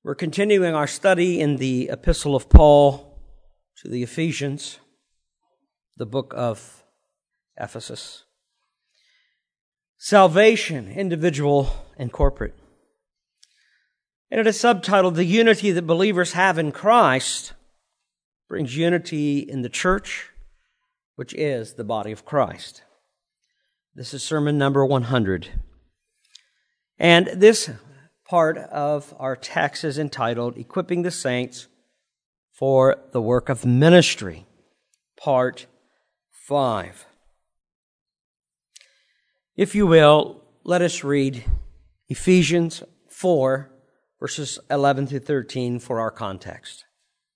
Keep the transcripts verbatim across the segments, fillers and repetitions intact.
We're continuing our study in the Epistle of Paul to the Ephesians, the book of Ephesus. Salvation, individual and corporate. And it is subtitled, The Unity That Believers Have in Christ Brings Unity in the Church, which is the body of Christ. This is sermon number one hundred. And this part of our text is entitled, Equipping the Saints for the Work of Ministry, part five. If you will, let us read Ephesians four, verses eleven through thirteen for our context.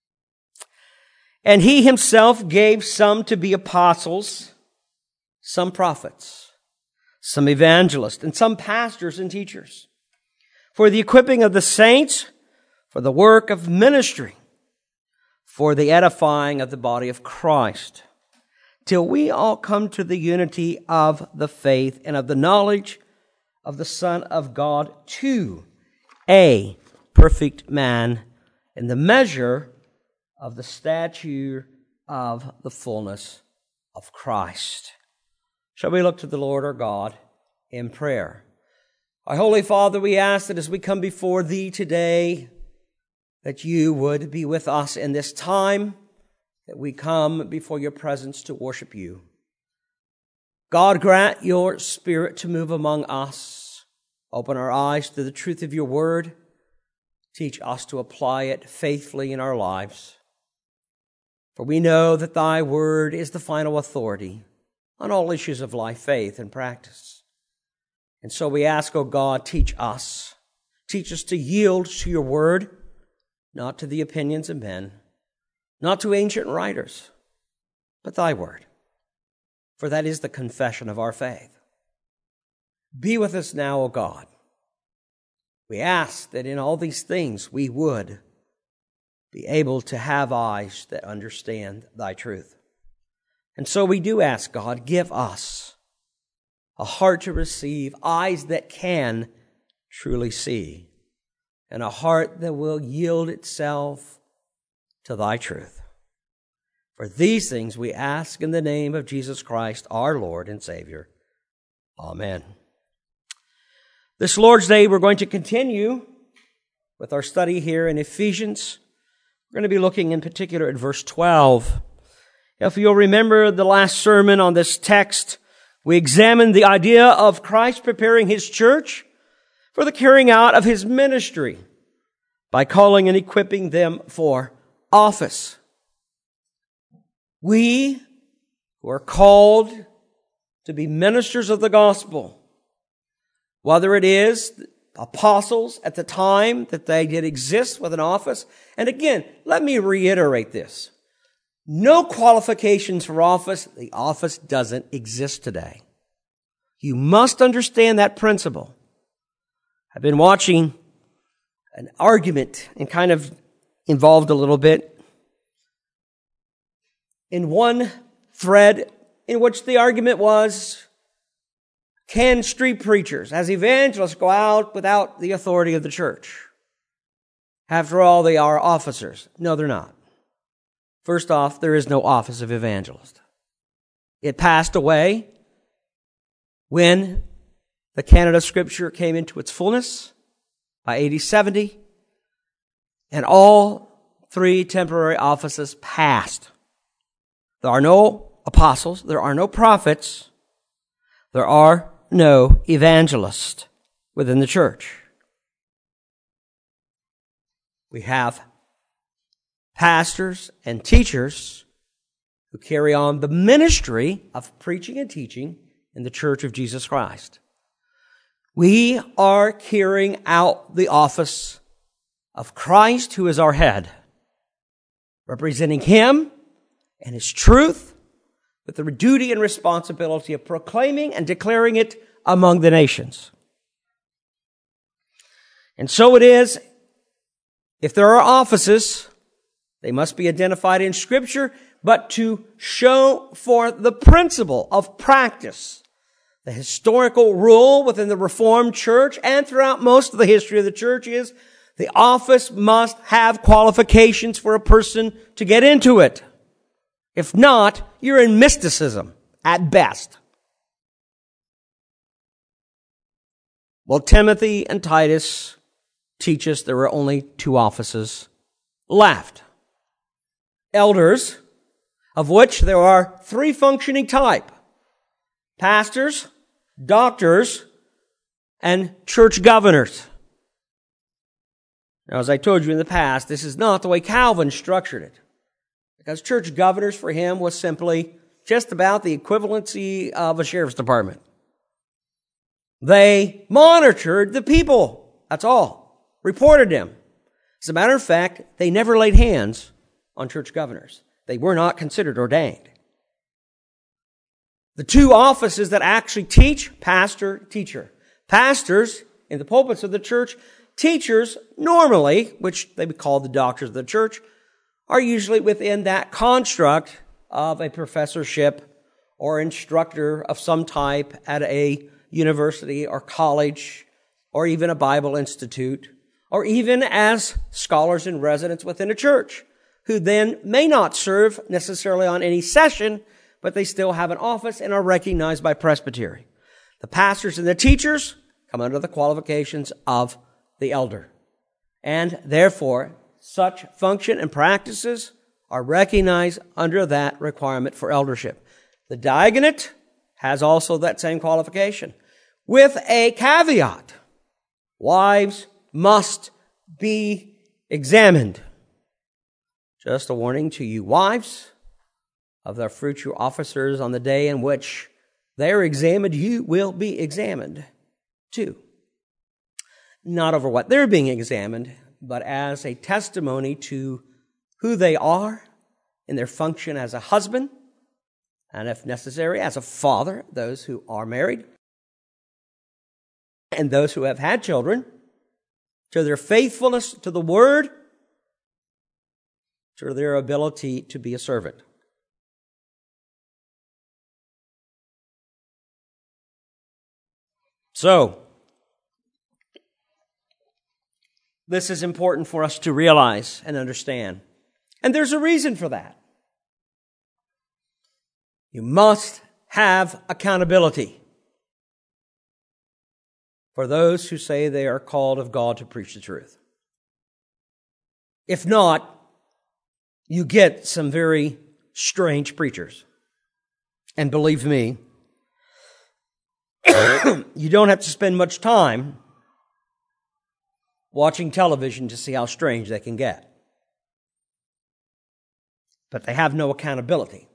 And he himself gave some to be apostles, some prophets, some evangelists, and some pastors and teachers, for the equipping of the saints, for the work of ministry, for the edifying of the body of Christ, till we all come to the unity of the faith and of the knowledge of the Son of God, to a perfect man in the measure of the stature of the fullness of Christ. Shall we look to the Lord our God in prayer? Our Holy Father, we ask that as we come before Thee today, that You would be with us in this time, that we come before Your presence to worship You. God, grant Your Spirit to move among us. Open our eyes to the truth of Your Word. Teach us to apply it faithfully in our lives. For we know that Thy Word is the final authority on all issues of life, faith, and practice. And so we ask, O God, teach us. Teach us to yield to Your Word, not to the opinions of men, not to ancient writers, but Thy Word. For that is the confession of our faith. Be with us now, O God. We ask that in all these things we would be able to have eyes that understand Thy truth. And so we do ask, God, give us a heart to receive, eyes that can truly see, and a heart that will yield itself to Thy truth. For these things we ask in the name of Jesus Christ, our Lord and Savior. Amen. This Lord's Day, we're going to continue with our study here in Ephesians. We're going to be looking in particular at verse twelve. If you'll remember the last sermon on this text, we examined the idea of Christ preparing His church for the carrying out of His ministry by calling and equipping them for office. We who are called to be ministers of the gospel, whether it is apostles at the time that they did exist with an office. And again, let me reiterate this. No qualifications for office. The office doesn't exist today. You must understand that principle. I've been watching an argument and kind of involved a little bit in one thread in which the argument was, can street preachers, as evangelists, go out without the authority of the church? After all, they are officers. No, they're not. First off, there is no office of evangelist. It passed away when the canon of Scripture came into its fullness by A D seventy, and all three temporary offices passed. There are no apostles, there are no prophets, there are no evangelists within the church. We have pastors and teachers who carry on the ministry of preaching and teaching in the Church of Jesus Christ. We are carrying out the office of Christ, who is our head, representing Him and His truth with the duty and responsibility of proclaiming and declaring it among the nations. And so it is, if there are offices, they must be identified in Scripture, but to show forth the principle of practice. The historical rule within the Reformed Church and throughout most of the history of the church is The office must have qualifications for a person to get into it. If not, you're in mysticism at best. Well, Timothy and Titus teach us there are only two offices left. Elders, of which there are three functioning types: pastors, doctors, and church governors. Now, as I told you in the past, this is not the way Calvin structured it, because church governors for him was simply just about the equivalency of a sheriff's department. They monitored the people, that's all, reported them. As a matter of fact, they never laid hands on church governors. They were not considered ordained. The two offices that actually teach, pastor, teacher. Pastors in the pulpits of the church, teachers normally, which they would call the doctors of the church, are usually within that construct of a professorship or instructor of some type at a university or college or even a Bible institute, or even as scholars in residence within a church, who then may not serve necessarily on any session, but they still have an office and are recognized by presbytery. The pastors and the teachers come under the qualifications of the elder. And therefore, such function and practices are recognized under that requirement for eldership. The diaconate has also that same qualification, with a caveat. Wives must be examined. Just a warning to you wives of their future officers: on the day in which they are examined, you will be examined too. Not over what they're being examined, but as a testimony to who they are in their function as a husband, and if necessary, as a father, those who are married, and those who have had children, to their faithfulness to the Word, to their ability to be a servant. So, this is important for us to realize and understand. And there's a reason for that. You must have accountability for those who say they are called of God to preach the truth. If not, you get some very strange preachers. And believe me, you don't have to spend much time watching television to see how strange they can get. But they have no accountability.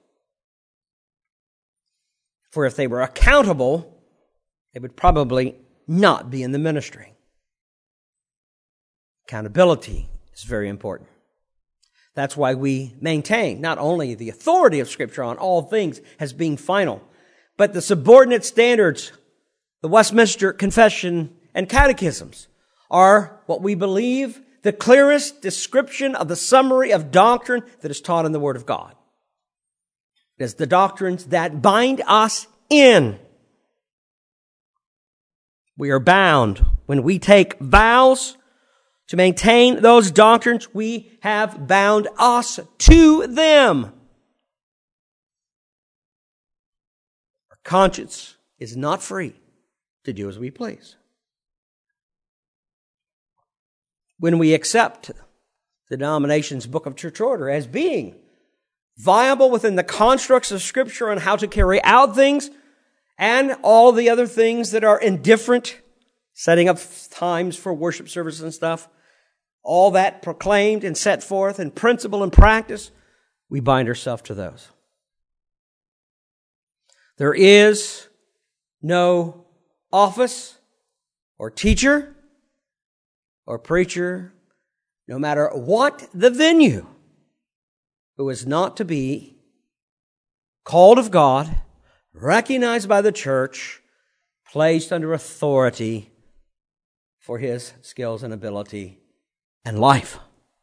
For if they were accountable, they would probably not be in the ministry. Accountability is very important. That's why we maintain not only the authority of Scripture on all things as being final, but the subordinate standards, the Westminster Confession and Catechisms, are what we believe the clearest description of the summary of doctrine that is taught in the Word of God. It is the doctrines that bind us in. We are bound when we take vows to maintain those doctrines. We have bound us to them. Our conscience is not free to do as we please. When we accept the denomination's book of church order as being viable within the constructs of Scripture on how to carry out things, and all the other things that are indifferent, setting up times for worship service and stuff, all that proclaimed and set forth in principle and practice, we bind ourselves to those. There is no office or teacher or preacher, no matter what the venue, who is not to be called of God, recognized by the church, placed under authority for his skills and ability and life.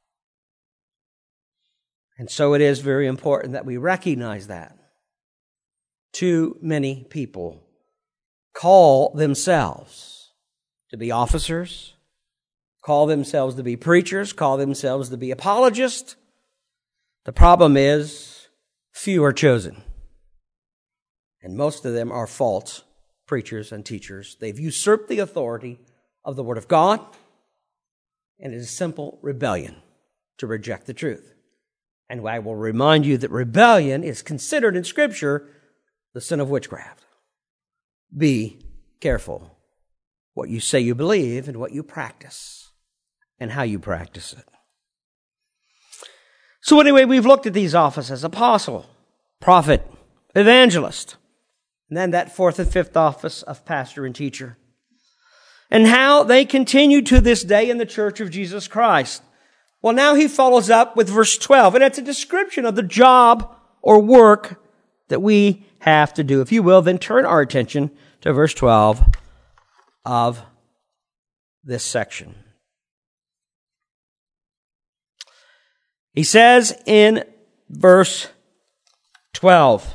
And so it is very important that we recognize that. Too many people call themselves to be officers, call themselves to be preachers, call themselves to be apologists. The problem is, few are chosen. And most of them are false preachers and teachers. They've usurped the authority of the Word of God, and it is simple rebellion to reject the truth. And I will remind you that rebellion is considered in Scripture the sin of witchcraft. Be careful what you say you believe and what you practice and how you practice it. So anyway, we've looked at these offices: apostle, prophet, evangelist, and then that fourth and fifth office of pastor and teacher, and how they continue to this day in the Church of Jesus Christ. Well, now he follows up with verse twelve, and it's a description of the job or work that we have to do. If you will, then turn our attention to verse twelve of this section. He says in verse twelve,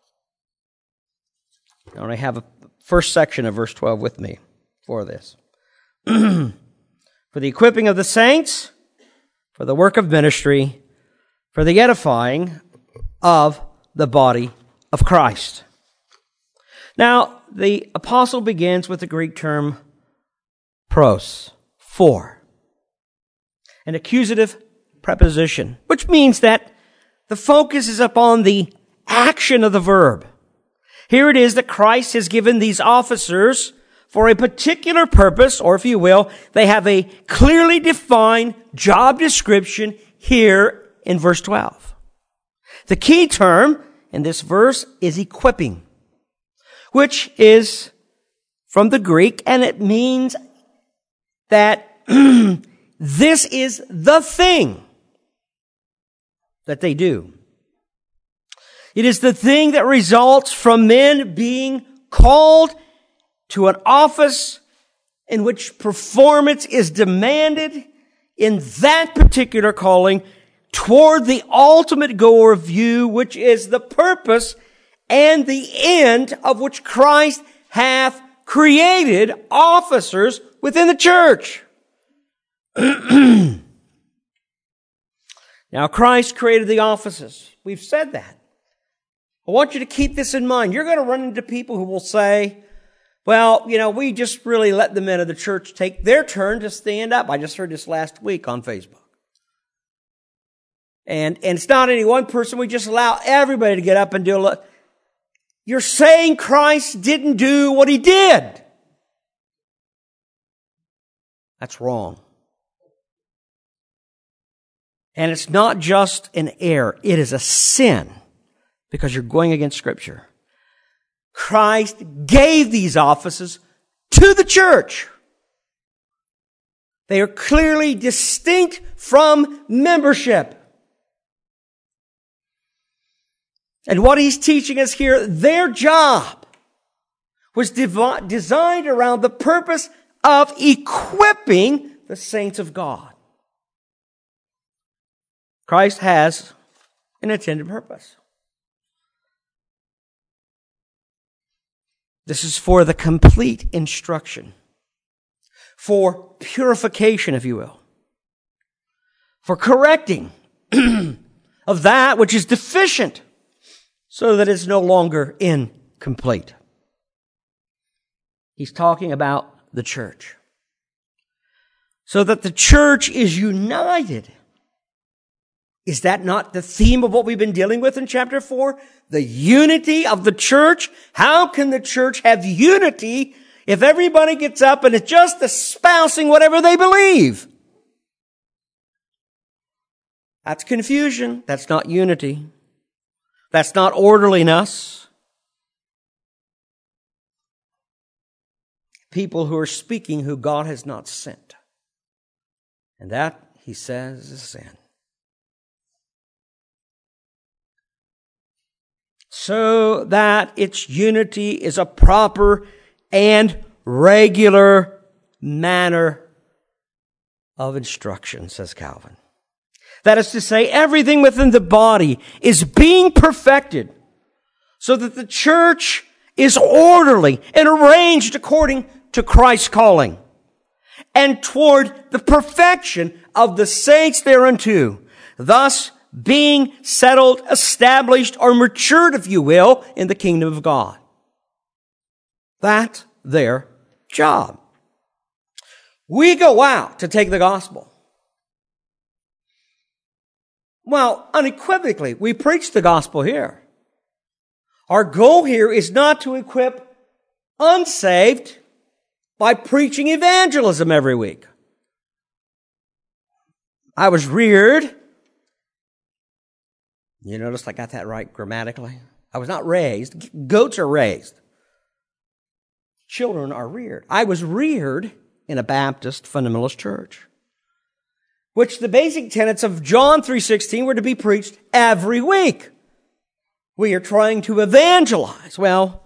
and I have a first section of verse twelve with me for this. For the equipping of the saints, for the work of ministry, for the edifying of the body of Christ. Now, the apostle begins with the Greek term pros, for, an accusative preposition, which means that the focus is upon the action of the verb. Here it is that Christ has given these officers for a particular purpose, or if you will, they have a clearly defined job description here in verse twelve. The key term in this verse is equipping, which is from the Greek, and it means that this is the thing that they do. It is the thing that results from men being called to an office in which performance is demanded in that particular calling toward the ultimate goal or view, which is the purpose and the end of which Christ hath created officers within the church. Now, Christ created the offices. We've said that. I want you to keep this in mind. You're going to run into people who will say, well, you know, we just really let the men of the church take their turn to stand up. I just heard this last week on Facebook. And, and it's not any one person. We just allow everybody to get up and do a look. You're saying Christ didn't do what he did. That's wrong. And it's not just an error. It is a sin because you're going against Scripture. Christ gave these offices to the church. They are clearly distinct from membership. And what he's teaching us here, their job was dev- designed around the purpose of equipping the saints of God. Christ has an intended purpose. This is for the complete instruction, for purification, if you will, for correcting of that which is deficient, so that it's no longer incomplete. He's talking about the church. So that the church is united. Is that not the theme of what we've been dealing with in chapter four? The unity of the church? How can the church have unity if everybody gets up and is just espousing whatever they believe? That's confusion. That's not unity. That's not orderliness. People who are speaking who God has not sent. And that, he says, is sin. So that its unity is a proper and regular manner of instruction, says Calvin. That is to say, everything within the body is being perfected so that the church is orderly and arranged according to Christ's calling. and toward the perfection of the saints thereunto, thus being settled, established, or matured, if you will, in the kingdom of God. That's their job. We go out to take the gospel. Well, unequivocally, we preach the gospel here. Our goal here is not to equip unsaved by preaching evangelism every week. I was reared. You notice I got that right grammatically? I was not raised. Goats are raised. Children are reared. I was reared in a Baptist fundamentalist church, which the basic tenets of John three sixteen were to be preached every week. We are trying to evangelize. Well,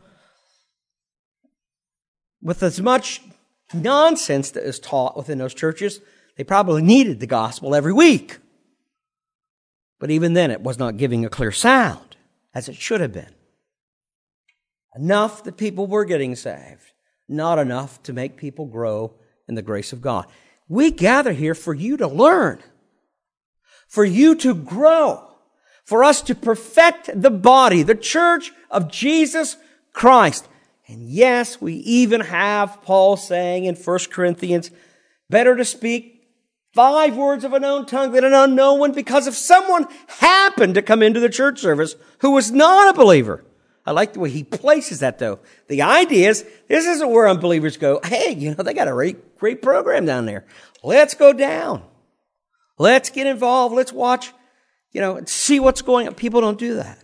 with as much nonsense that is taught within those churches, they probably needed the gospel every week. But even then, it was not giving a clear sound, as it should have been. Enough that people were getting saved, not enough to make people grow in the grace of God. We gather here for you to learn, for you to grow, for us to perfect the body, the church of Jesus Christ. And yes, we even have Paul saying in First Corinthians, better to speak five words of a known tongue than an unknown one, because if someone happened to come into the church service who was not a believer. I like the way he places that, though. The idea is, this isn't where unbelievers go, hey, you know, they got a great, great program down there. Let's go down. Let's get involved. Let's watch, you know, see what's going on. People don't do that.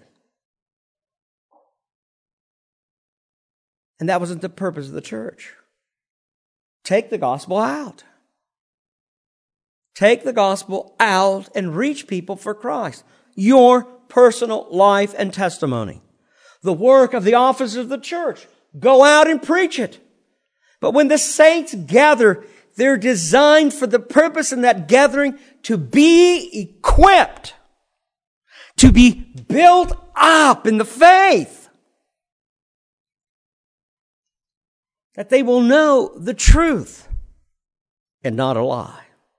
And that wasn't the purpose of the church. Take the gospel out. Take the gospel out and reach people for Christ. Your personal life and testimony. The work of the office of the church. Go out and preach it. But when the saints gather, they're designed for the purpose in that gathering to be equipped, to be built up in the faith, that they will know the truth and not a lie.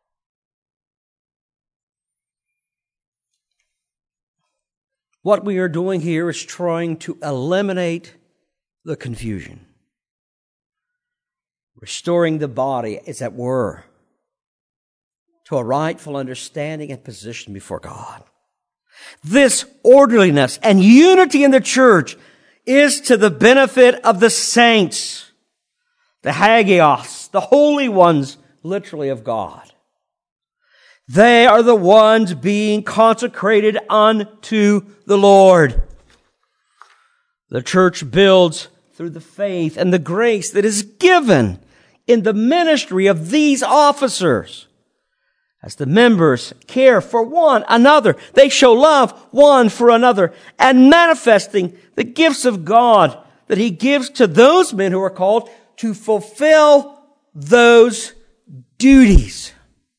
What we are doing here is trying to eliminate the confusion. Restoring the body, as it were, to a rightful understanding and position before God. This orderliness and unity in the church is to the benefit of the saints, the hagios, the holy ones, literally of God. They are the ones being consecrated unto the Lord. The church builds through the faith and the grace that is given in the ministry of these officers. As the members care for one another, they show love one for another, and manifesting the gifts of God that He gives to those men who are called to fulfill those duties.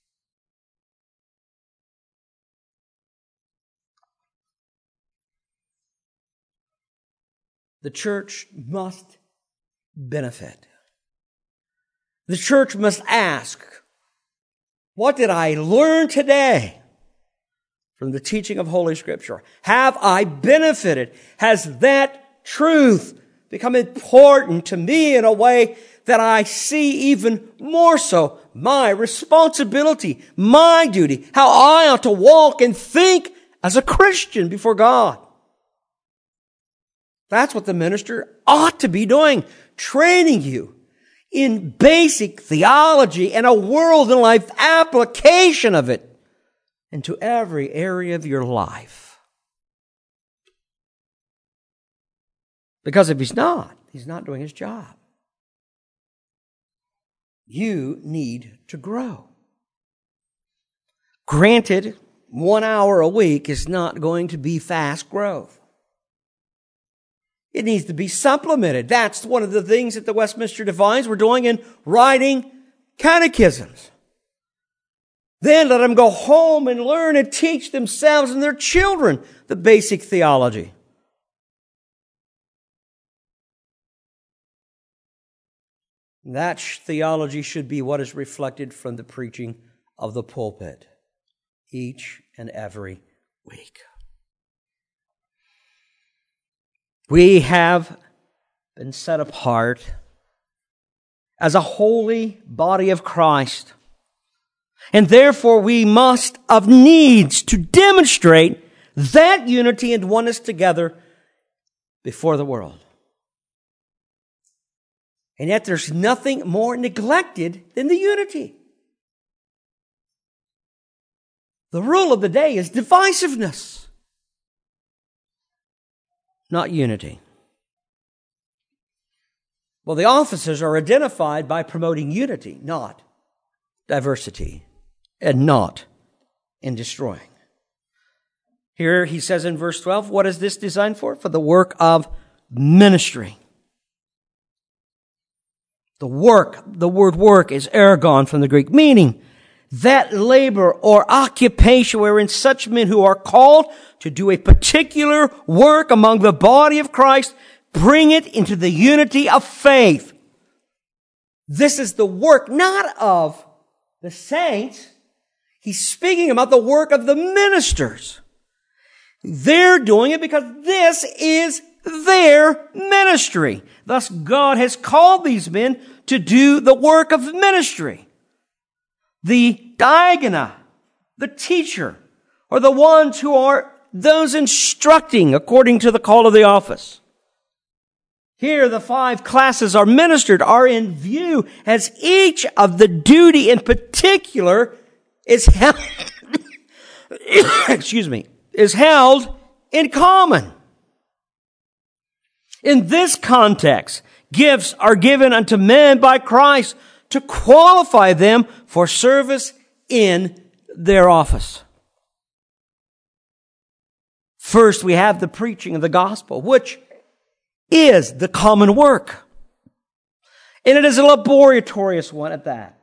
The church must benefit. The church must ask, what did I learn today from the teaching of Holy Scripture? Have I benefited? Has that truth become important to me in a way that I see even more so my responsibility, my duty, how I ought to walk and think as a Christian before God? That's what the minister ought to be doing, training you in basic theology and a world and life application of it into every area of your life. Because if he's not, he's not doing his job. You need to grow. Granted, one hour a week is not going to be fast growth. It needs to be supplemented. That's one of the things that the Westminster Divines were doing in writing catechisms. Then let them go home and learn and teach themselves and their children the basic theology. That theology should be what is reflected from the preaching of the pulpit each and every week. We have been set apart as a holy body of Christ, and therefore we must of needs to demonstrate that unity and oneness together before the world. And yet there's nothing more neglected than the unity. The rule of the day is divisiveness, not unity. Well, the officers are identified by promoting unity, not diversity, and not in destroying. Here he says in verse twelve, what is this designed for? For the work of ministry. The work, the word work is ergon from the Greek, meaning that labor or occupation wherein such men who are called to do a particular work among the body of Christ bring it into the unity of faith. This is the work not of the saints. He's speaking about the work of the ministers. They're doing it because this is their ministry. Thus, God has called these men to do the work of ministry. The diakonia, the teacher, are the ones who are those instructing according to the call of the office. Here, the five classes are ministered, are in view as each of the duty in particular is held, excuse me, is held in common. In this context, gifts are given unto men by Christ to qualify them for service in their office. First, we have the preaching of the gospel, which is the common work. And it is a laborious one at that.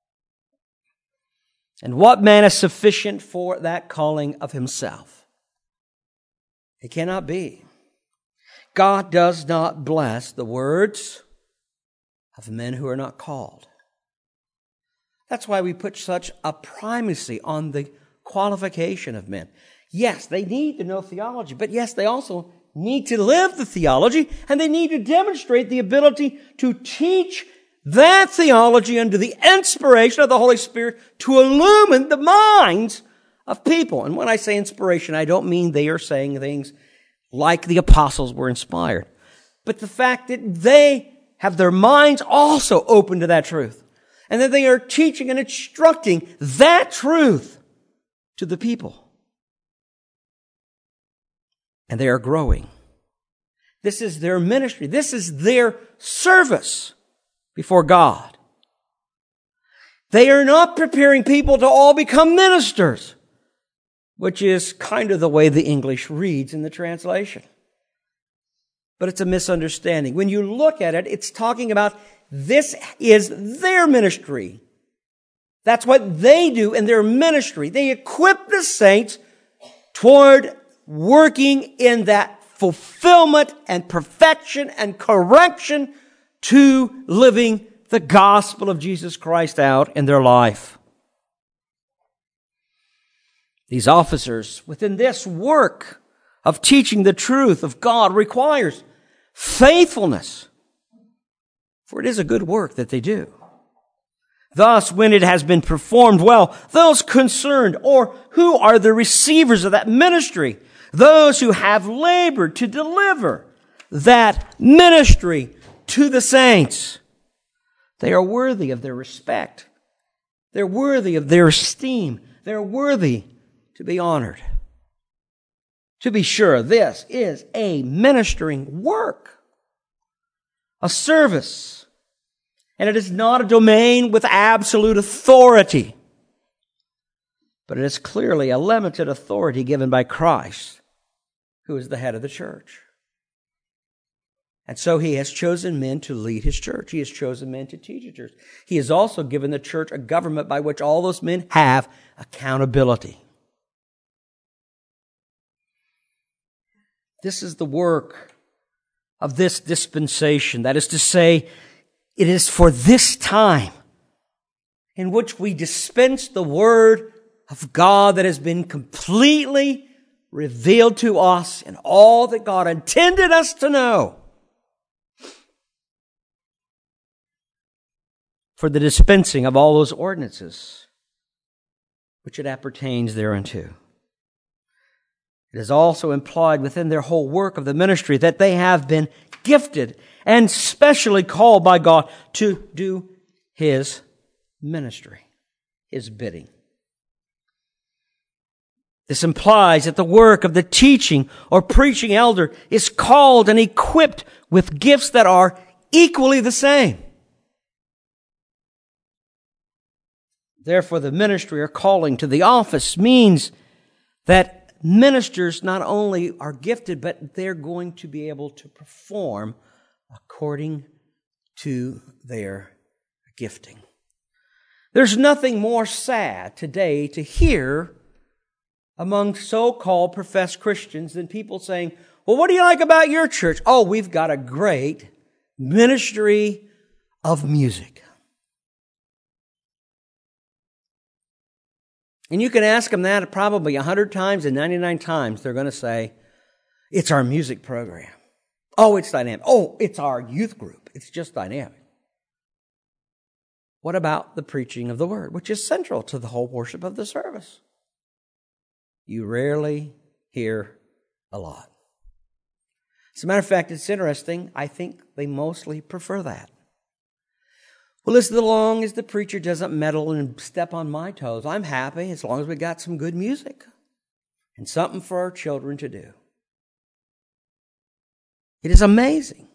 And what man is sufficient for that calling of himself? It cannot be. God does not bless the words of men who are not called. That's why we put such a primacy on the qualification of men. Yes, they need to know theology, but yes, they also need to live the theology, and they need to demonstrate the ability to teach that theology under the inspiration of the Holy Spirit to illumine the minds of people. And when I say inspiration, I don't mean they are saying things like the apostles were inspired, but the fact that they have their minds also open to that truth, and that they are teaching and instructing that truth to the people. And they are growing. This is their ministry. This is their service before God. They are not preparing people to all become ministers, which is kind of the way the English reads in the translation. But it's a misunderstanding. When you look at it, it's talking about this is their ministry. That's what they do in their ministry. They equip the saints toward working in that fulfillment and perfection and correction to living the gospel of Jesus Christ out in their life. These officers within this work of teaching the truth of God requires faithfulness, for it is a good work that they do. Thus, when it has been performed well, those concerned or who are the receivers of that ministry, those who have labored to deliver that ministry to the saints, they are worthy of their respect. They're worthy of their esteem. They're worthy to be honored. To be sure, this is a ministering work, a service, and it is not a domain with absolute authority, but it is clearly a limited authority given by Christ, who is the head of the church. And so he has chosen men to lead his church. He has chosen men to teach his church. He has also given the church a government by which all those men have accountability. This is the work of this dispensation. That is to say, It is for this time in which we dispense the Word of God that has been completely revealed to us in all that God intended us to know. For the dispensing of all those ordinances which it appertains thereunto. It is also implied within their whole work of the ministry that they have been gifted and specially called by God to do His ministry, His bidding. This implies that the work of the teaching or preaching elder is called and equipped with gifts that are equally the same. Therefore, the ministry or calling to the office means that ministers not only are gifted, but they're going to be able to perform according to their gifting. There's nothing more sad today to hear among so-called professed Christians than people saying, well, what do you like about your church? Oh, we've got a great ministry of music. And you can ask them that probably a hundred times, and ninety-nine times they're going to say, it's our music program. Oh, it's dynamic. Oh, it's our youth group. It's just dynamic. What about the preaching of the Word, which is central to the whole worship of the service? You rarely hear a lot. As a matter of fact, it's interesting. I think they mostly prefer that. Well, as long as the preacher doesn't meddle and step on my toes, I'm happy as long as we got some good music and something for our children to do. It is amazing.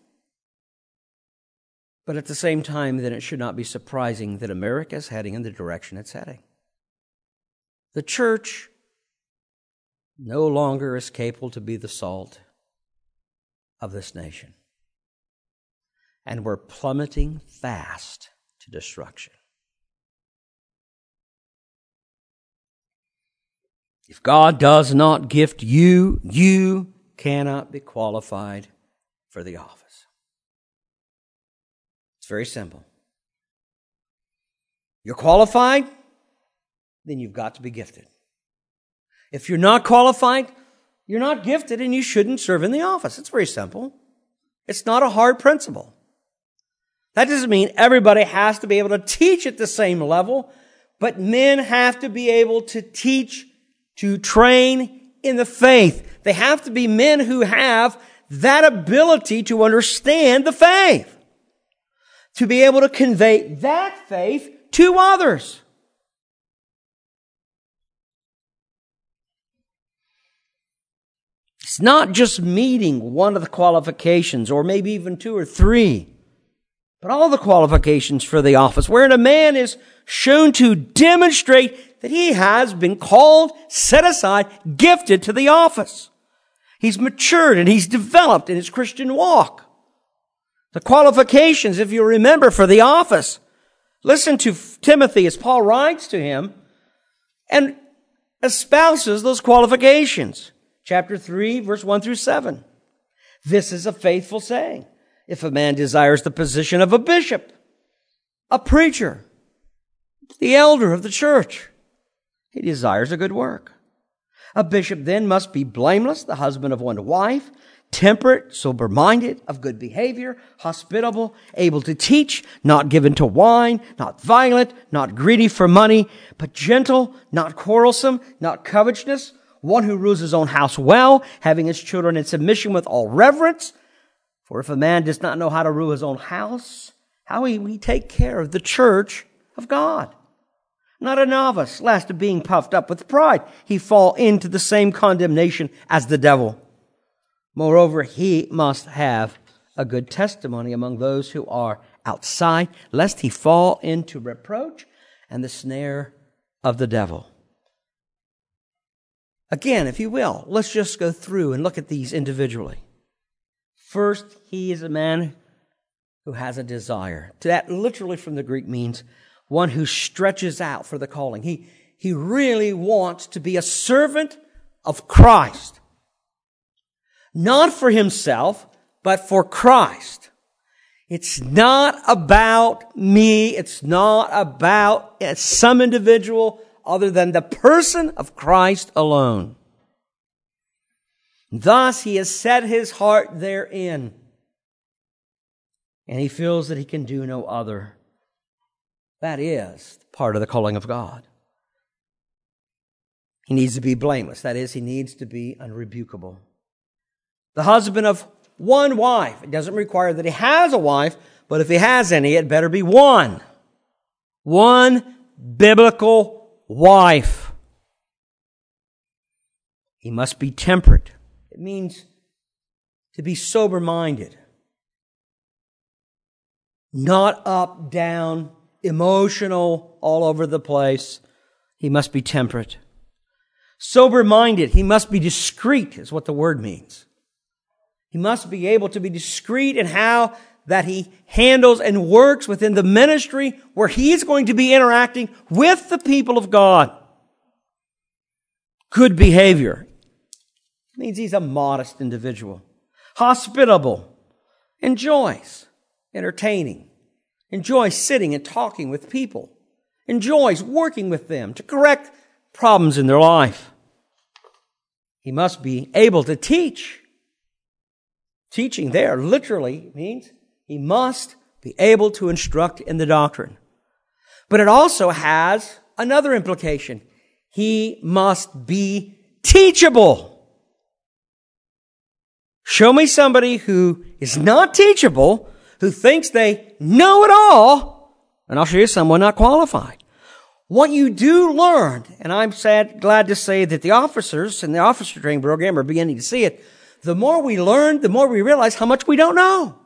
But at the same time, then it should not be surprising that America is heading in the direction it's heading. The church no longer is capable to be the salt of this nation. And we're plummeting fast to destruction. If God does not gift you, you cannot be qualified for the office. It's very simple. You're qualified, then you've got to be gifted. If you're not qualified, you're not gifted and you shouldn't serve in the office. It's very simple. It's not a hard principle. That doesn't mean everybody has to be able to teach at the same level, but men have to be able to teach, to train in the faith. They have to be men who have that ability to understand the faith, to be able to convey that faith to others. It's not just meeting one of the qualifications, or maybe even two or three, but all the qualifications for the office, wherein a man is shown to demonstrate that he has been called, set aside, gifted to the office. He's matured and he's developed in his Christian walk. The qualifications, if you remember, for the office. Listen to Timothy as Paul writes to him and espouses those qualifications. Chapter three, verse one through seven. This is a faithful saying. If a man desires the position of a bishop, a preacher, the elder of the church, he desires a good work. A bishop then must be blameless, the husband of one wife, temperate, sober-minded, of good behavior, hospitable, able to teach, not given to wine, not violent, not greedy for money, but gentle, not quarrelsome, not covetous, one who rules his own house well, having his children in submission with all reverence. For if a man does not know how to rule his own house, how will he take care of the church of God? Not a novice, lest being puffed up with pride, he fall into the same condemnation as the devil. Moreover, he must have a good testimony among those who are outside, lest he fall into reproach and the snare of the devil. Again, if you will, let's just go through and look at these individually. First, he is a man who has a desire. That literally from the Greek means one who stretches out for the calling. He, he really wants to be a servant of Christ. Not for himself, but for Christ. It's not about me. It's not about some individual other than the person of Christ alone. Thus, he has set his heart therein, and he feels that he can do no other. That is part of the calling of God. He needs to be blameless. That is, he needs to be unrebukable. The husband of one wife. It doesn't require that he has a wife, but if he has any, it better be one. One biblical wife. He must be temperate. It means to be sober-minded. Not up, down, emotional, all over the place. He must be temperate. Sober-minded. He must be discreet, is what the word means. He must be able to be discreet in how that he handles and works within the ministry where he is going to be interacting with the people of God. Good behavior means he's a modest individual. Hospitable. Enjoys entertaining. Enjoys sitting and talking with people. Enjoys working with them to correct problems in their life. He must be able to teach. Teaching there literally means he must be able to instruct in the doctrine. But it also has another implication. He must be teachable. Show me somebody who is not teachable, who thinks they know it all, and I'll show you someone not qualified. What you do learn, and I'm sad, glad to say that the officers in the officer training program are beginning to see it, the more we learn, the more we realize how much we don't know.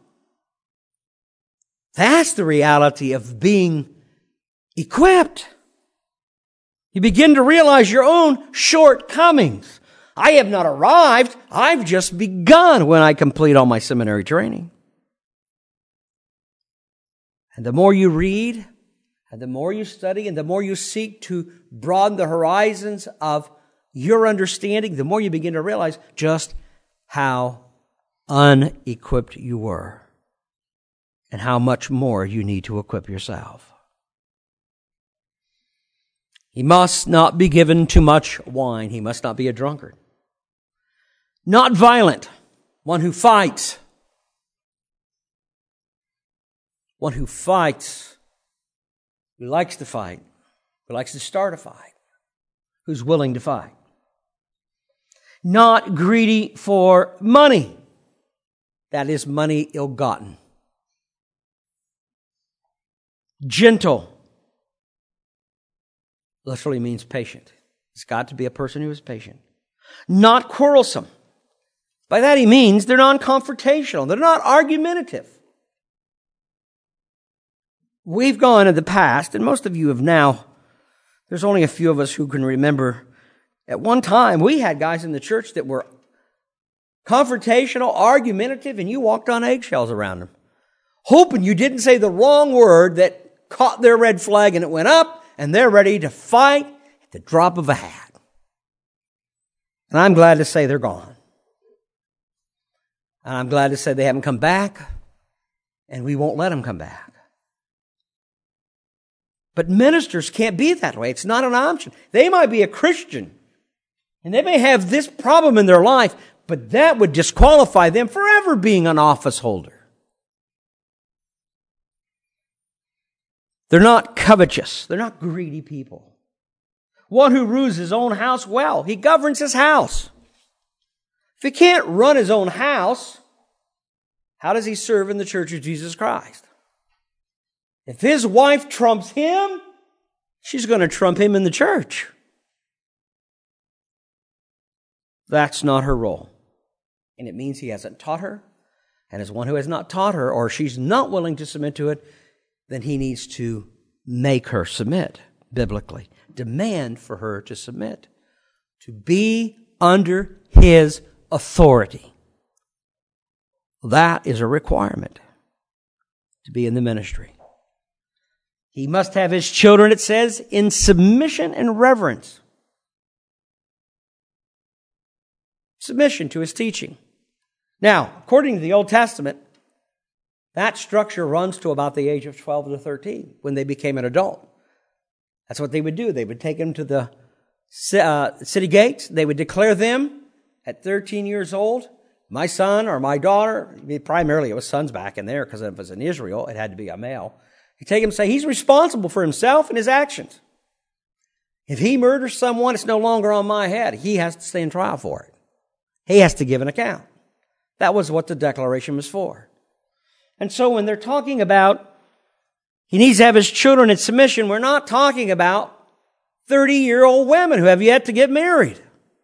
That's the reality of being equipped. You begin to realize your own shortcomings. I have not arrived. I've just begun when I complete all my seminary training. And the more you read, and the more you study, and the more you seek to broaden the horizons of your understanding, the more you begin to realize just how unequipped you were and how much more you need to equip yourself. He must not be given too much wine. He must not be a drunkard. Not violent, one who fights. One who fights, who likes to fight, who likes to start a fight, who's willing to fight. Not greedy for money. That is money ill-gotten. Gentle. Literally means patient. It's got to be a person who is patient. Not quarrelsome. By that he means they're non-confrontational. They're not argumentative. We've gone in the past, and most of you have now, there's only a few of us who can remember, at one time we had guys in the church that were confrontational, argumentative, and you walked on eggshells around them, hoping you didn't say the wrong word that caught their red flag and it went up, and they're ready to fight at the drop of a hat. And I'm glad to say they're gone. And I'm glad to say they haven't come back, and we won't let them come back. But ministers can't be that way. It's not an option. They might be a Christian, and they may have this problem in their life, but that would disqualify them forever being an office holder. They're not covetous. They're not greedy people. One who rules his own house well. He governs his house. If he can't run his own house, how does he serve in the Church of Jesus Christ? If his wife trumps him, she's going to trump him in the church. That's not her role. And it means he hasn't taught her. And as one who has not taught her, or she's not willing to submit to it, then he needs to make her submit biblically. Demand for her to submit. To be under his authority. That is a requirement to be in the ministry. He must have his children, it says, in submission and reverence. Submission to his teaching. Now, according to the Old Testament, That structure runs to about the age of twelve to thirteen, when they became an adult. That's what they would do. They would take them to the uh, city gates. They would declare them at thirteen years old, my son or my daughter. Primarily it was sons back in there, because if it was in Israel, it had to be a male. You take him and say he's responsible for himself and his actions. If he murders someone, it's no longer on my head. He has to stand trial for it. He has to give an account. That was what the declaration was for. And so when they're talking about he needs to have his children in submission, we're not talking about thirty-year-old women who have yet to get married.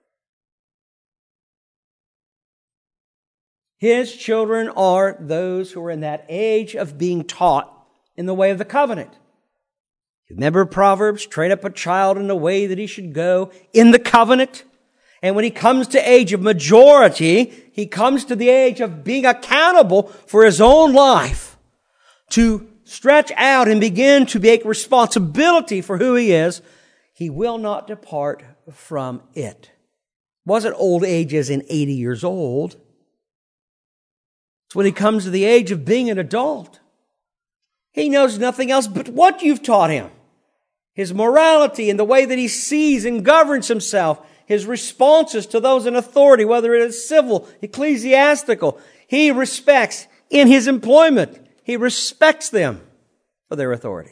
His children are those who are in that age of being taught in the way of the covenant. Remember Proverbs, train up a child in the way that he should go in the covenant. And when he comes to age of majority, he comes to the age of being accountable for his own life, to stretch out and begin to take responsibility for who he is. He will not depart from it. It wasn't old age as in eighty years old. It's when he comes to the age of being an adult. He knows nothing else but what you've taught him. His morality and the way that he sees and governs himself. His responses to those in authority, whether it is civil, ecclesiastical. He respects in his employment. He respects them for their authority.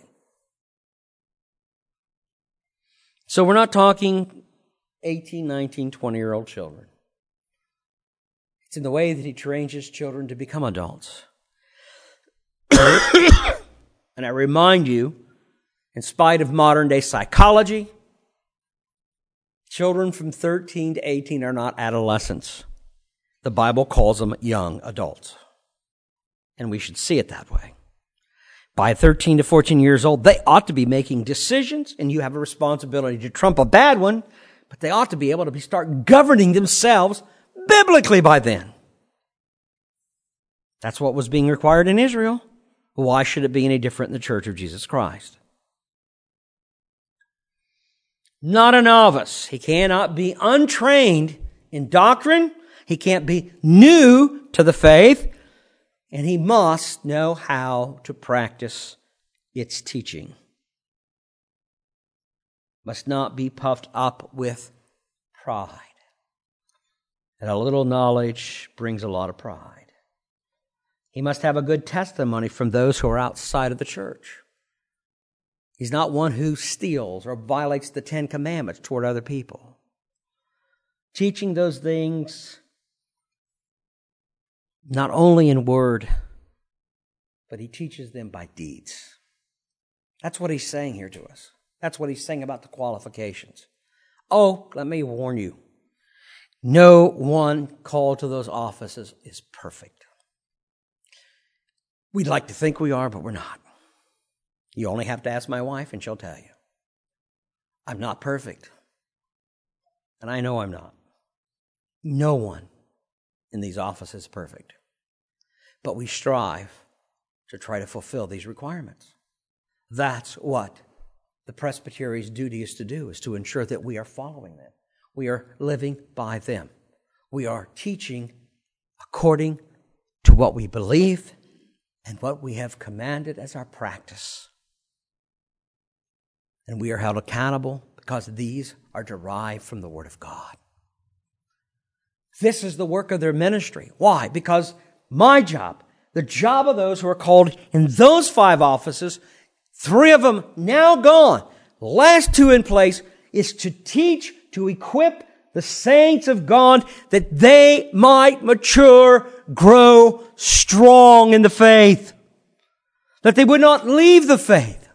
So we're not talking eighteen, nineteen, twenty-year-old children. It's in the way that he trains his children to become adults. And I remind you, in spite of modern day psychology, children from thirteen to eighteen are not adolescents. The Bible calls them young adults. And we should see it that way. By thirteen to fourteen years old, they ought to be making decisions, and you have a responsibility to trump a bad one, but they ought to be able to be, start governing themselves biblically by then. That's what was being required in Israel. Why should it be any different in the Church of Jesus Christ? Not a novice. He cannot be untrained in doctrine. He can't be new to the faith. And he must know how to practice its teaching. Must not be puffed up with pride. And a little knowledge brings a lot of pride. He must have a good testimony from those who are outside of the church. He's not one who steals or violates the Ten Commandments toward other people. Teaching those things not only in word, but he teaches them by deeds. That's what he's saying here to us. That's what he's saying about the qualifications. Oh, let me warn you. No one called to those offices is perfect. We'd like to think we are, but we're not. You only have to ask my wife and she'll tell you. I'm not perfect. And I know I'm not. No one in these offices is perfect. But we strive to try to fulfill these requirements. That's what the presbytery's duty is to do, is to ensure that we are following them. We are living by them. We are teaching according to what we believe and what we have commanded as our practice. And we are held accountable because these are derived from the Word of God. This is the work of their ministry. Why? Because my job, the job of those who are called in those five offices, three of them now gone, last two in place, is to teach, to equip the saints of God that they might mature, grow strong in the faith, that they would not leave the faith,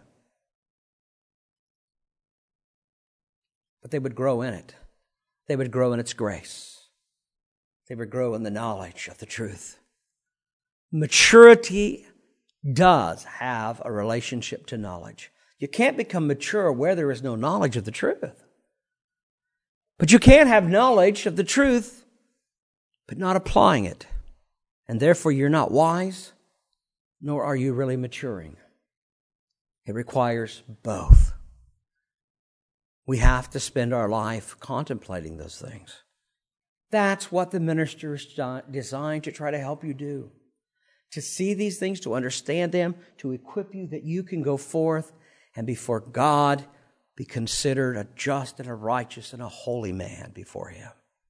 but they would grow in it. They would grow in its grace. They would grow in the knowledge of the truth. Maturity does have a relationship to knowledge. You can't become mature where there is no knowledge of the truth. But you can't have knowledge of the truth, but not applying it. And therefore you're not wise, nor are you really maturing. It requires both. We have to spend our life contemplating those things. That's what the minister is designed to try to help you do. to see these things, to understand them, to equip you that you can go forth and before God be considered a just and a righteous and a holy man before Him.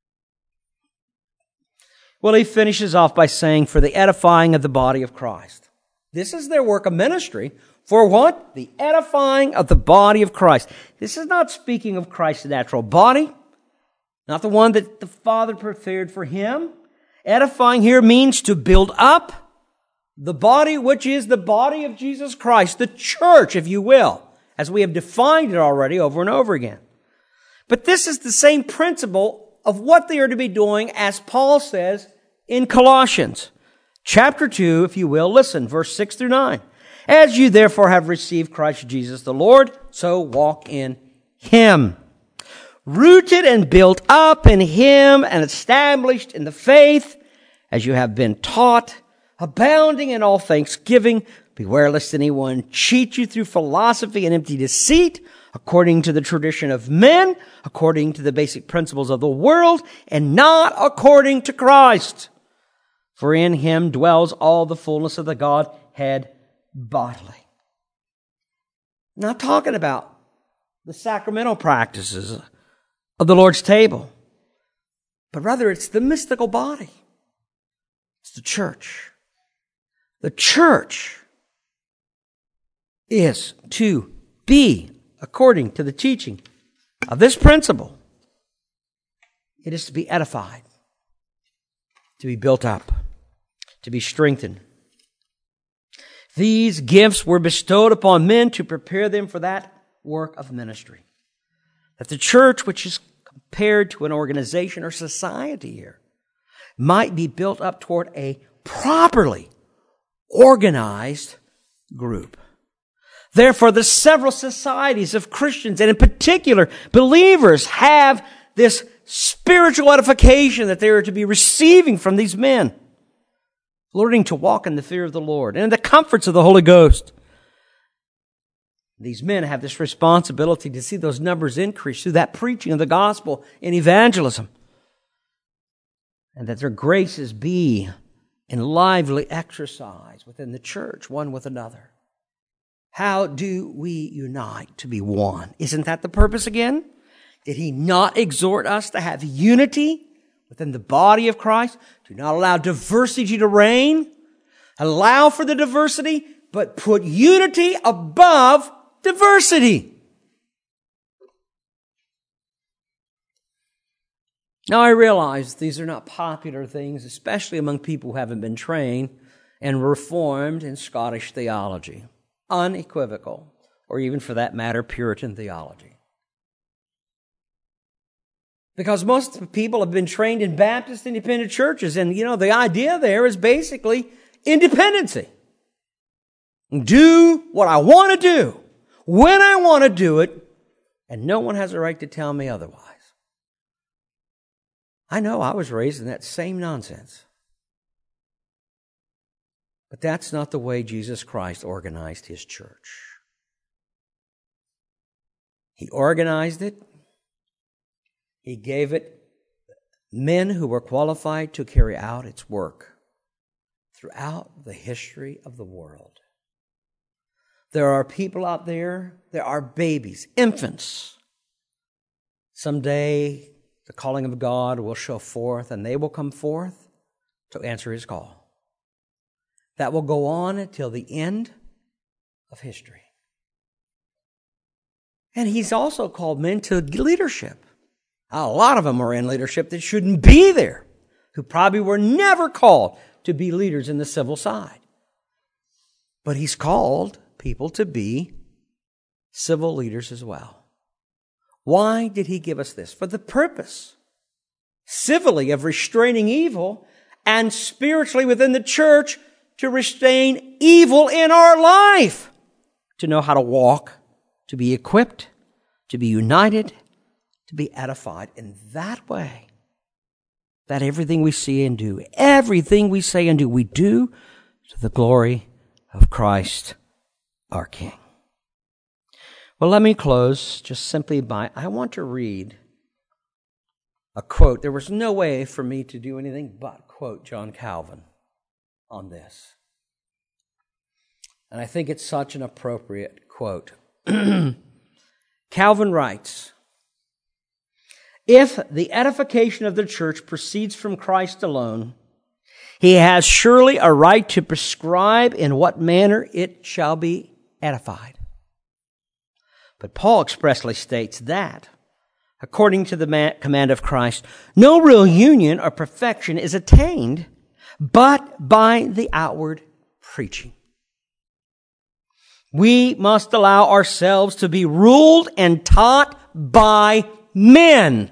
Well, he finishes off by saying, for the edifying of the body of Christ. This is their work of ministry. For what? The edifying of the body of Christ. This is not speaking of Christ's natural body, not the one that the Father prepared for Him. Edifying here means to build up the body, which is the body of Jesus Christ, the church, if you will, as we have defined it already over and over again. But this is the same principle of what they are to be doing, as Paul says in Colossians chapter two, if you will. Listen, verse six through nine. As you therefore have received Christ Jesus the Lord, so walk in Him, rooted and built up in Him and established in the faith as you have been taught, abounding in all thanksgiving. Beware lest anyone cheat you through philosophy and empty deceit, according to the tradition of men, according to the basic principles of the world, and not according to Christ. For in Him dwells all the fullness of the Godhead bodily. I'm not talking about the sacramental practices of the Lord's table, but rather it's the mystical body. It's the church. The church is to be, according to the teaching of this principle, it is to be edified, to be built up, to be strengthened. These gifts were bestowed upon men to prepare them for that work of ministry. That the church, which is compared to an organization or society here, might be built up toward a properly organized group. Therefore, the several societies of Christians, and in particular believers, have this spiritual edification that they are to be receiving from these men, learning to walk in the fear of the Lord and in the comforts of the Holy Ghost. These men have this responsibility to see those numbers increase through that preaching of the gospel and evangelism, and that their graces be in lively exercise within the church, one with another. How do we unite to be one? Isn't that the purpose again? Did He not exhort us to have unity within the body of Christ? Do not allow diversity to reign. Allow for the diversity, but put unity above diversity. Now, I realize these are not popular things, especially among people who haven't been trained and reformed in Scottish theology, unequivocal, or even for that matter, Puritan theology. Because most people have been trained in Baptist independent churches, and, you know, the idea there is basically independency. Do what I want to do, when I want to do it, and no one has a right to tell me otherwise. I know I was raised in that same nonsense. But that's not the way Jesus Christ organized His church. He organized it. He gave it men who were qualified to carry out its work throughout the history of the world. There are people out there, there are babies, infants. Someday the calling of God will show forth, and they will come forth to answer His call. That will go on until the end of history. And He's also called men to leadership. A lot of them are in leadership that shouldn't be there, who probably were never called to be leaders in the civil side. But He's called people to be civil leaders as well. Why did He give us this? For the purpose, civilly, of restraining evil, and spiritually within the church to restrain evil in our life, to know how to walk, to be equipped, to be united, to be edified in that way, that everything we see and do, everything we say and do, we do to the glory of Christ our King. Well, let me close just simply by, I want to read a quote. There was no way for me to do anything but quote John Calvin on this. And I think it's such an appropriate quote. Calvin writes, "If the edification of the church proceeds from Christ alone, he has surely a right to prescribe in what manner it shall be edified." But Paul expressly states that, according to the command of Christ, no real union or perfection is attained but by the outward preaching. We must allow ourselves to be ruled and taught by men.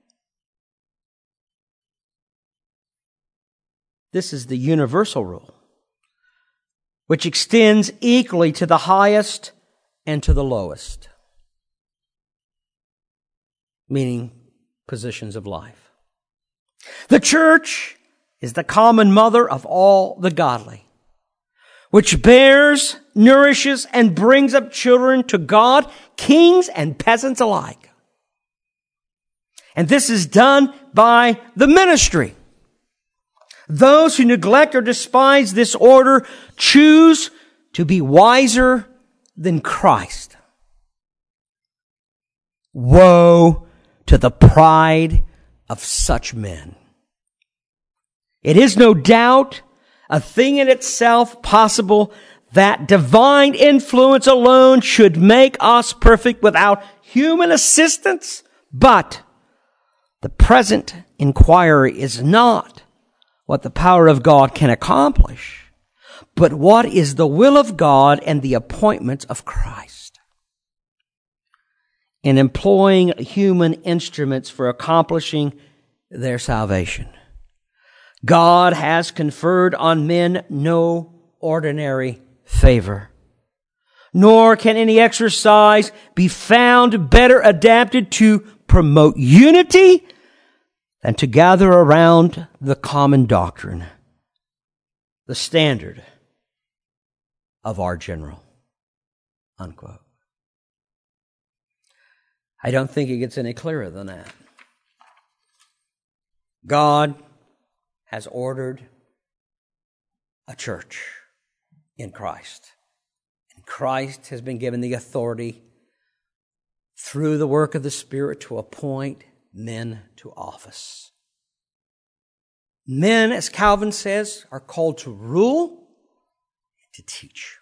This is the universal rule, which extends equally to the highest and to the lowest, meaning positions of life. The church is the common mother of all the godly, which bears, nourishes, and brings up children to God, kings and peasants alike. And this is done by the ministry. Those who neglect or despise this order choose to be wiser than Christ. Woe to the pride of such men. It is no doubt a thing in itself possible that divine influence alone should make us perfect without human assistance. But the present inquiry is not what the power of God can accomplish, but what is the will of God and the appointments of Christ in employing human instruments for accomplishing their salvation. God has conferred on men no ordinary favor, nor can any exercise be found better adapted to promote unity than to gather around the common doctrine, the standard of our general. Unquote. I don't think it gets any clearer than that. God has ordered a church in Christ. And Christ has been given the authority through the work of the Spirit to appoint men to office. Men, as Calvin says, are called to rule and to teach.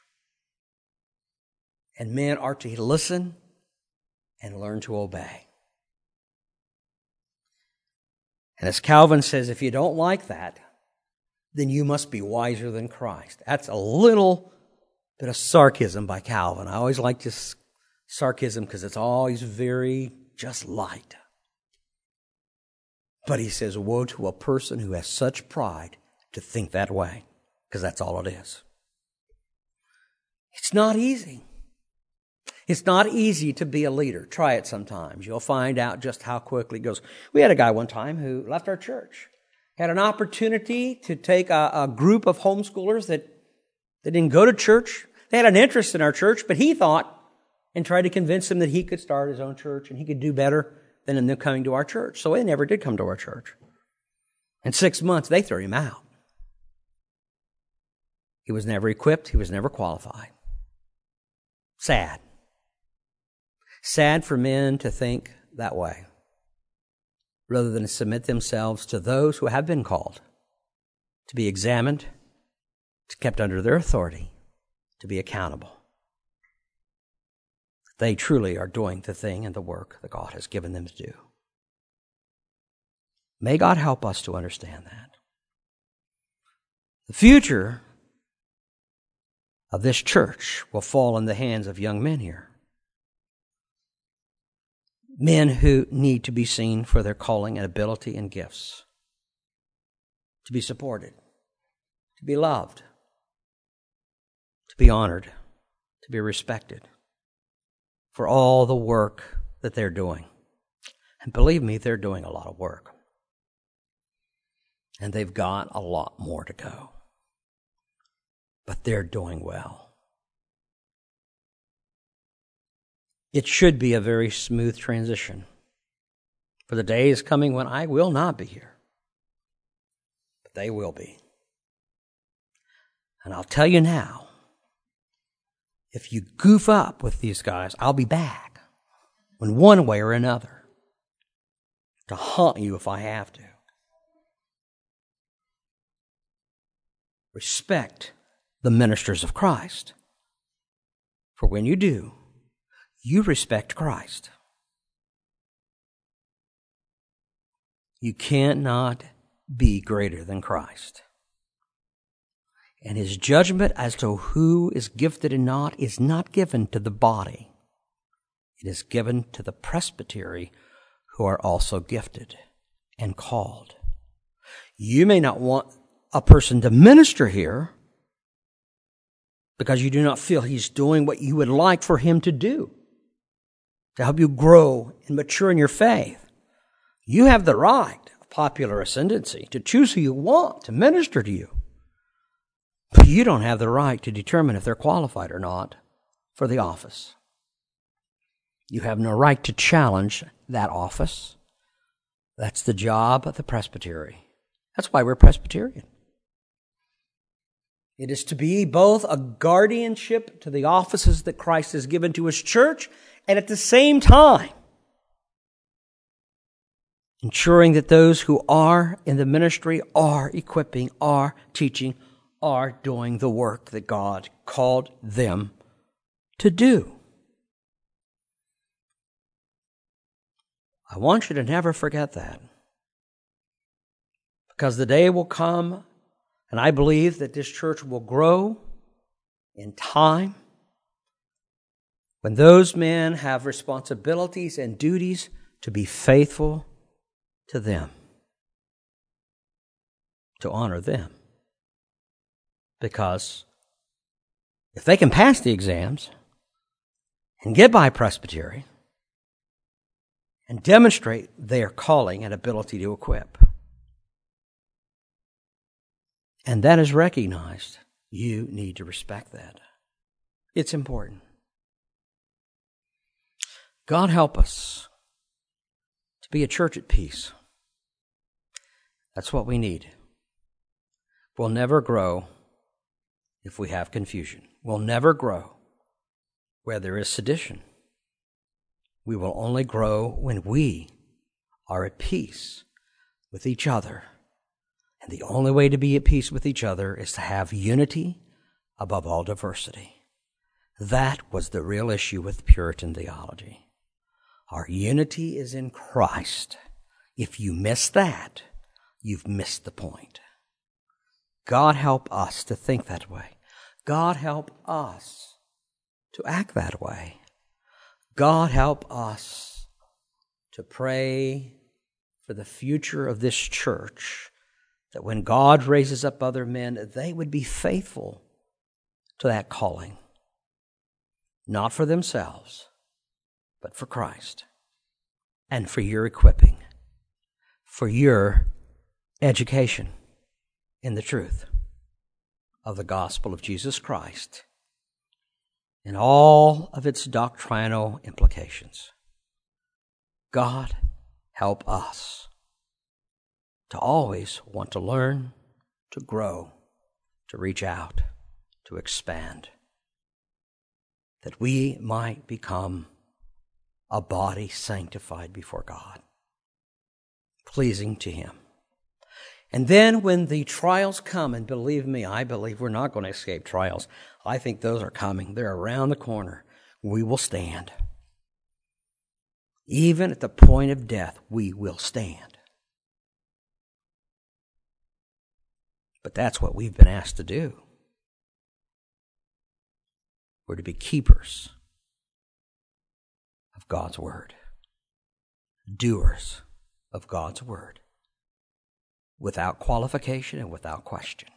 And men are to listen and learn to obey. And as Calvin says, if you don't like that, then you must be wiser than Christ. That's a little bit of sarcasm by Calvin. I always like this sarcasm because it's always very just light. But he says, woe to a person who has such pride to think that way, because that's all it is. It's not easy. It's not easy to be a leader. Try it sometimes. You'll find out just how quickly it goes. We had a guy one time who left our church. Had an opportunity to take a, a group of homeschoolers that, that didn't go to church. They had an interest in our church, but he thought and tried to convince them that he could start his own church and he could do better than in them coming to our church. So they never did come to our church. In six months, they threw him out. He was never equipped. He was never qualified. Sad. Sad for men to think that way, rather than to submit themselves to those who have been called, to be examined, to kept under their authority, to be accountable. They truly are doing the thing and the work that God has given them to do. May God help us to understand that. The future of this church will fall in the hands of young men here. Men who need to be seen for their calling and ability and gifts. To be supported. To be loved. To be honored. To be respected. For all the work that they're doing. And believe me, they're doing a lot of work. And they've got a lot more to go. But they're doing well. It should be a very smooth transition. For the day is coming when I will not be here. But they will be. And I'll tell you now, if you goof up with these guys, I'll be back in one way or another to haunt you if I have to. Respect the ministers of Christ. For when you do, you respect Christ. You cannot be greater than Christ. And his judgment as to who is gifted and not is not given to the body. It is given to the presbytery who are also gifted and called. You may not want a person to minister here because you do not feel he's doing what you would like for him to do to help you grow and mature in your faith. You have the right of popular ascendancy to choose who you want to minister to you. But you don't have the right to determine if they're qualified or not for the office. You have no right to challenge that office. That's the job of the presbytery. That's why we're Presbyterian. It is to be both a guardianship to the offices that Christ has given to his church, and at the same time, ensuring that those who are in the ministry are equipping, are teaching, are doing the work that God called them to do. I want you to never forget that. Because the day will come, and I believe that this church will grow in time, when those men have responsibilities and duties to be faithful to them, to honor them. Because if they can pass the exams and get by presbytery and demonstrate their calling and ability to equip, and that is recognized, you need to respect that. It's important. God help us to be a church at peace. That's what we need. We'll never grow if we have confusion. We'll never grow where there is sedition. We will only grow when we are at peace with each other. And the only way to be at peace with each other is to have unity above all diversity. That was the real issue with Puritan theology. Our unity is in Christ. If you miss that, you've missed the point. God help us to think that way. God help us to act that way. God help us to pray for the future of this church, that when God raises up other men, they would be faithful to that calling. Not for themselves, but for Christ. And for your equipping. For your education in the truth of the gospel of Jesus Christ and all of its doctrinal implications. God help us to always want to learn, to grow, to reach out, to expand, that we might become a body sanctified before God, pleasing to Him. And then when the trials come, and believe me, I believe we're not going to escape trials. I think those are coming. They're around the corner. We will stand. Even at the point of death, we will stand. But that's what we've been asked to do. We're to be keepers of God's word, doers of God's word, without qualification and without question.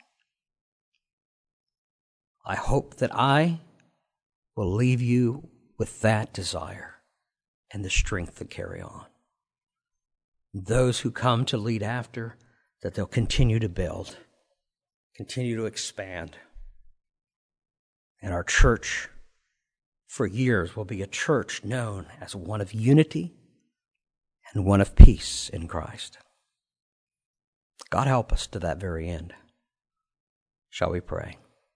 I hope that I will leave you with that desire and the strength to carry on. Those who come to lead after, that they'll continue to build, continue to expand. And our church, for years, will be a church known as one of unity and one of peace in Christ. God help us to that very end. Shall we pray?